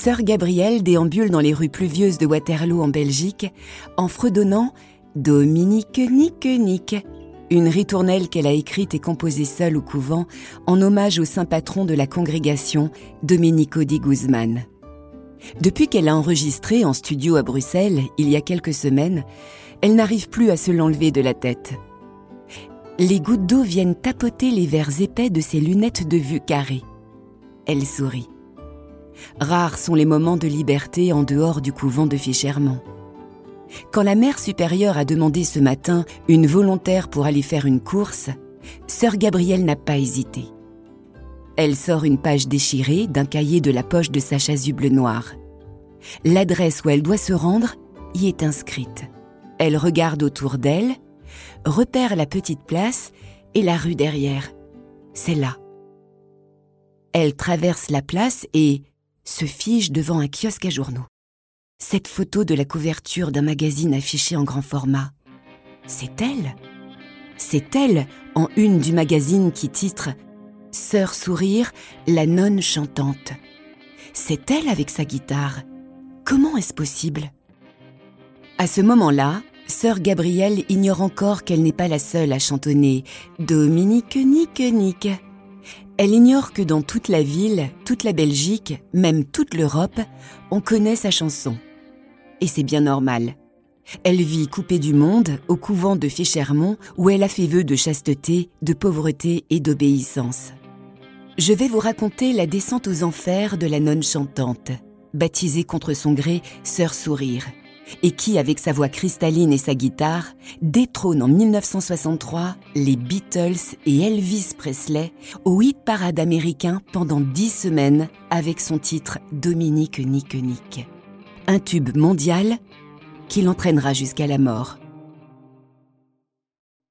Sœur Gabrielle déambule dans les rues pluvieuses de Waterloo en Belgique en fredonnant « Dominique nique nique », une ritournelle qu'elle a écrite et composée seule au couvent en hommage au saint patron de la congrégation, Domenico di Guzman. Depuis qu'elle l'a enregistré en studio à Bruxelles, il y a quelques semaines, elle n'arrive plus à se l'enlever de la tête. Les gouttes d'eau viennent tapoter les verres épais de ses lunettes de vue carrées. Elle sourit. Rares sont les moments de liberté en dehors du couvent de Fichermont. Quand la mère supérieure a demandé ce matin une volontaire pour aller faire une course, sœur Gabrielle n'a pas hésité. Elle sort une page déchirée d'un cahier de la poche de sa chasuble noire. L'adresse où elle doit se rendre y est inscrite. Elle regarde autour d'elle, repère la petite place et la rue derrière. C'est là. Elle traverse la place et se fige devant un kiosque à journaux. Cette photo de la couverture d'un magazine affiché en grand format. C'est elle. C'est elle en une du magazine qui titre « Sœur Sourire, la nonne chantante ». C'est elle avec sa guitare. Comment est-ce possible? À ce moment-là, sœur Gabrielle ignore encore qu'elle n'est pas la seule à chantonner « Dominique nique nique ». Elle ignore que dans toute la ville, toute la Belgique, même toute l'Europe, on connaît sa chanson. Et c'est bien normal. Elle vit coupée du monde au couvent de Fichermont où elle a fait vœu de chasteté, de pauvreté et d'obéissance. Je vais vous raconter la descente aux enfers de la nonne chantante, baptisée contre son gré Sœur Sourire, et qui, avec sa voix cristalline et sa guitare, détrône en 1963 les Beatles et Elvis Presley au hit-parade américain pendant 10 semaines avec son titre « Dominique nique nique ». Un tube mondial qui l'entraînera jusqu'à la mort.